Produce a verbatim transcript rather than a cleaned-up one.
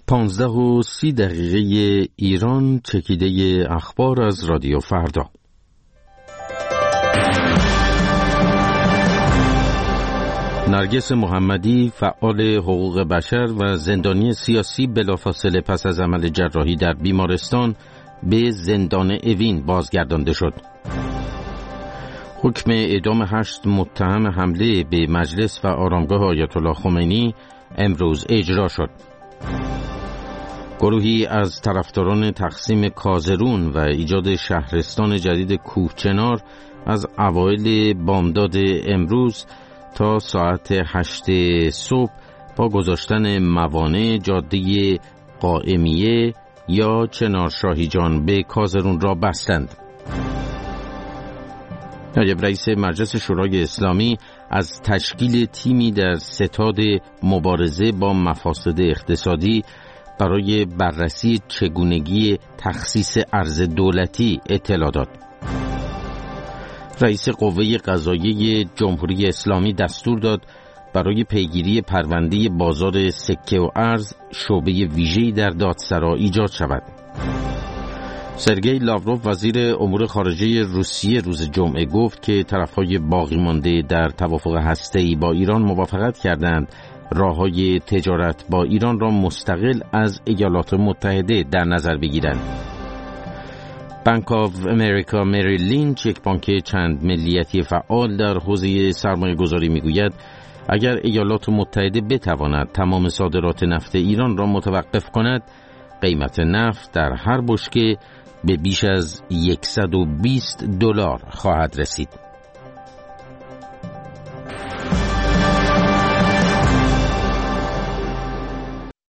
پانزده و سی دقیقه ایران، چکیده اخبار از رادیو فردا. نرگس محمدی، فعال حقوق بشر و زندانی سیاسی، بلافاصله پس از عمل جراحی در بیمارستان به زندان اوین بازگردانده شد. حکم اعدام هشت متهم حمله به مجلس و آرامگاه آیت الله خمینی امروز اجرا شد. گروهی از طرفداران تقسیم کازرون و ایجاد شهرستان جدید کوهچنار از اوایل بامداد امروز تا ساعت هشت صبح با گذاشتن موانع جاده قائمیه یا چنار شاهیجان به کازرون را بستند. نایب رئیس مجلس شورای اسلامی از تشکیل تیمی در ستاد مبارزه با مفاسد اقتصادی برای بررسی چگونگی تخصیص ارز دولتی اطلاع داد. رئیس قوه قضاییه جمهوری اسلامی دستور داد برای پیگیری پرونده بازار سکه و ارز شعبه ویژه‌ای در دادسرا ایجاد شود. سرگئی لاوروف، وزیر امور خارجه روسیه، روز جمعه گفت که طرف‌های باقی مانده در توافق هسته‌ای با ایران موافقت کردند راه‌های تجارت با ایران را مستقل از ایالات متحده در نظر بگیرند. بانک آف امریکا مری لینچ، یک بانک چند ملیتی فعال در حوزه سرمایه گذاری، میگوید اگر ایالات متحده بتواند تمام صادرات نفت ایران را متوقف کند، قیمت نفت در هر بشکه به بیش از صد و بیست دلار خواهد رسید.